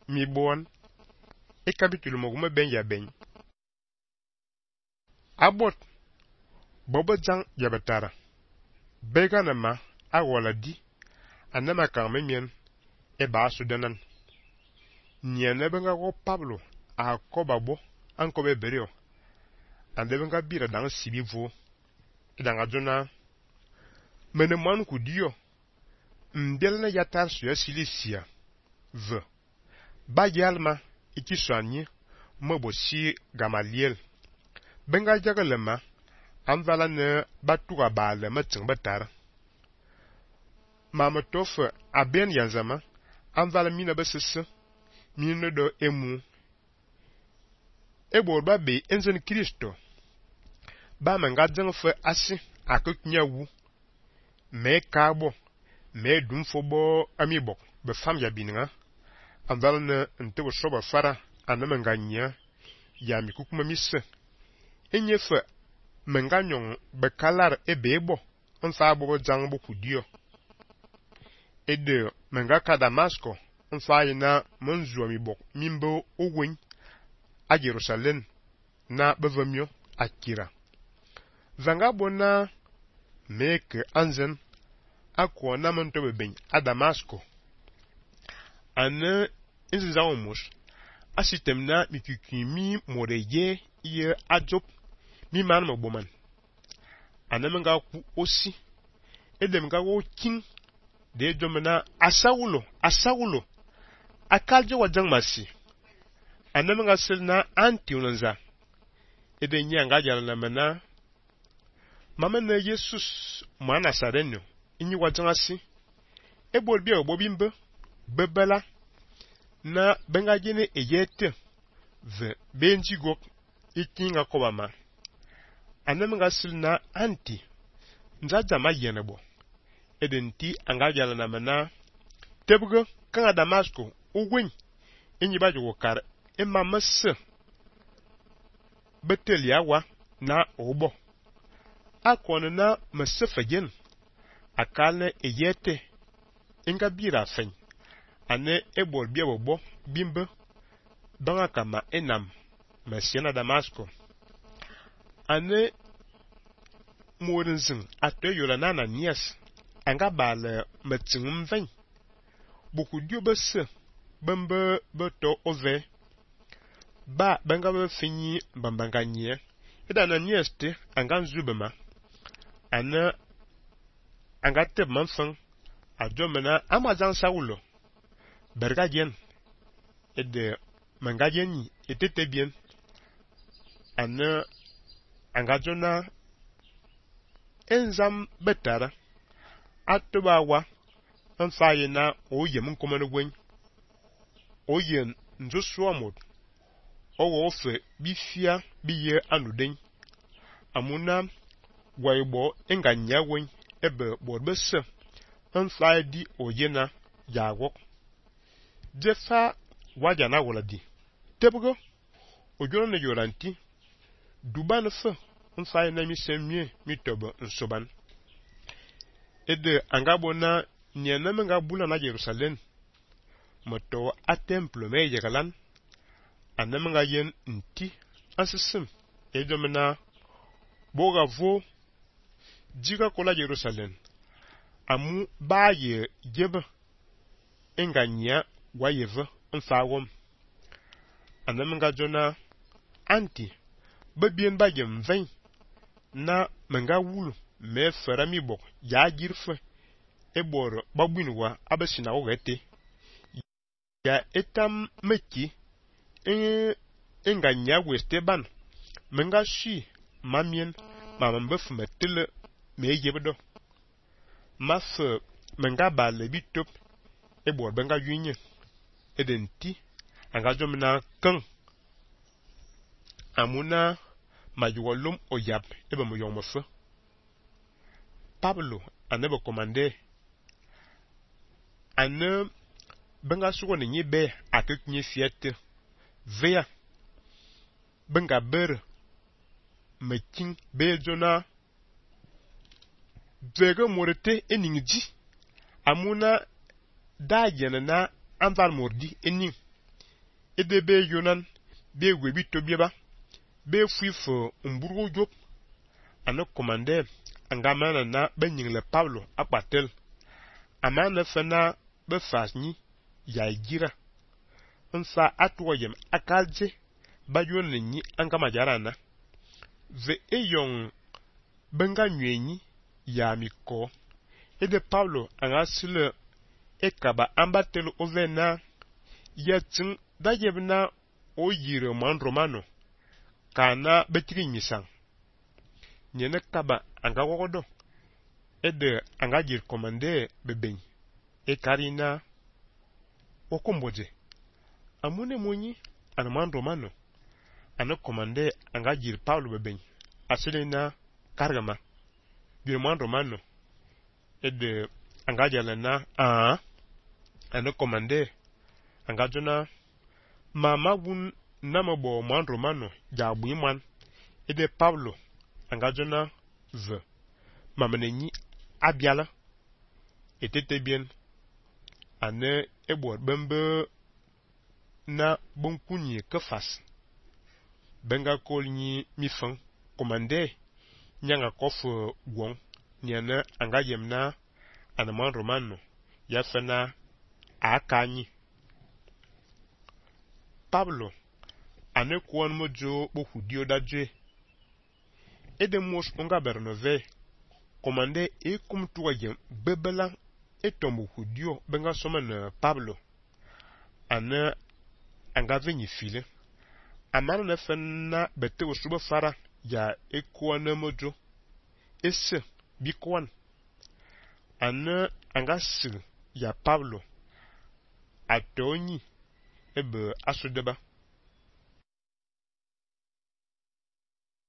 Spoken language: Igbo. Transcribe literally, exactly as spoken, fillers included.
mi bon e capítulo mo kuma ben ya ben abot bobo jang yabatara bega na ma awola di anama kan memien e ba sudanan nyene benga ko Pablo a ko babo an ko be bereo ande benga bira dan sibivo danga jona mene man ku dio mbel na yatar suya silisia v ba yalma iki soanye mobo si Gamaliel benga jagalema an vala ne batuga bale matin batar mama tofa aben yanzama an vala mina basisse mina do emu ebo ba be enzen Kristo ba manga jang fe asi akuk nyawu me kabo me dum fobo amibo be fam ya binga an vala ne nte wo soba fara anama nganya ya mi kukuma misse enye fe menganyon be kalar ebebo on fa bo jang bo kudio ede menga ka Damasco on fa ina monzo mi bok mimbo ogwen a Jerusalem na bevamio akira zanga bona meke anzen akwa na monto beben a Damasco ane inza omus asitemna mikikimi moreye ye ajop mi man mo boman anamenga ku osi edemga wo king de jomena asawulo asawulo akalje wajang masi anamenga selna anti unanza ede nyanga jala na mena mama na Jesus mana sarenyo inyi wajang asi ebol bia obobimbe bebela na benga jene eyete ve benji gok ikinga kobama anamenga selna anti nzaja mayenebo edenti angajala na mena tebgo kanga Damasco ugwen inyi bajo wokar emma masse beteliawa na obo akon na masse fagen akale eyete inga bira fen ane ebol biabo bimbe banga kama enam masiana Damasco ane morinzin ato yola nana nias anga bale matsingum ven boku dio bese bambe beto ove ba banga be fini bambanga nye ida na nieste anga nzubema ana anga teb manfan ajomena amazan saulo bergajen ede mangajeni etete bien ana anga jona enzam betara atubawa anfaye na oye mun kuma no gwen oye nzo swamod owo ofe bifia biye anuden amuna waibo enganya gwen ebe borbese anfaye di oye na yawo jefa waja na woladi tebgo ojono ne yoranti duban fe anfaye na mi semie mi tobo nsoban ede angabona nyena menga bula na Jerusalem moto a temple me yegalan anamenga yen nti asisim edomena boga vo jiga kola Jerusalem amu baye jeba enganya wayeva mfawom anamenga jona anti babien bagem vin na menga wulu me ferami bok ya girfe eboro babwinwa abasina wogete ya etam meki e enganya westeban menga shi mamien mamambe fumetele me yebdo maf menga bale bitop ebor benga yunye edenti anga jomna kan amuna majuwalum oyap ebe mo yomofe Pablo anebe komande ane benga sugo ne nyebe akek nye fiete vea benga ber mekin bejona vega morete eningji amuna da jena na anval mordi ening ede be yonan be webi tobieba be fuifo mburu job ana komande anga mana na benyingle Pablo akpatel amana fana be fasni ya gira nsa atwoyem akalje bayon ni anga majarana ve eyong benga nyenyi ya miko ede Pablo anga sile ekaba ambatelo ovena yatin dayebna oyire man romano kana betri misang nyene kaba anga wogodo ede anga jir komande beben e karina okomboje amune monyi an man romano ana komande anga jir Paulo beben asilena kargama jir man romano ede anga jalana a ana komande anga jona mama bun namabo man romano jabu iman ede Paulo anga jona v mamenenyi abiala etete bien ane ebo bembe na bonkunyi kefas benga kolnyi mifan komande nyanga kofu gwon nyana anga yemna anaman romano yafana akanyi Pablo ane kuwan mojo bo hudio daje ede mos onga bernove komande e kum tuwaje bebela etombo hudio benga soman Pablo ane anga venyi file amana na fena bete wosuba fara ya ekuwana mojo ese bikwan ane anga sil ya Pablo atonyi ebe asudeba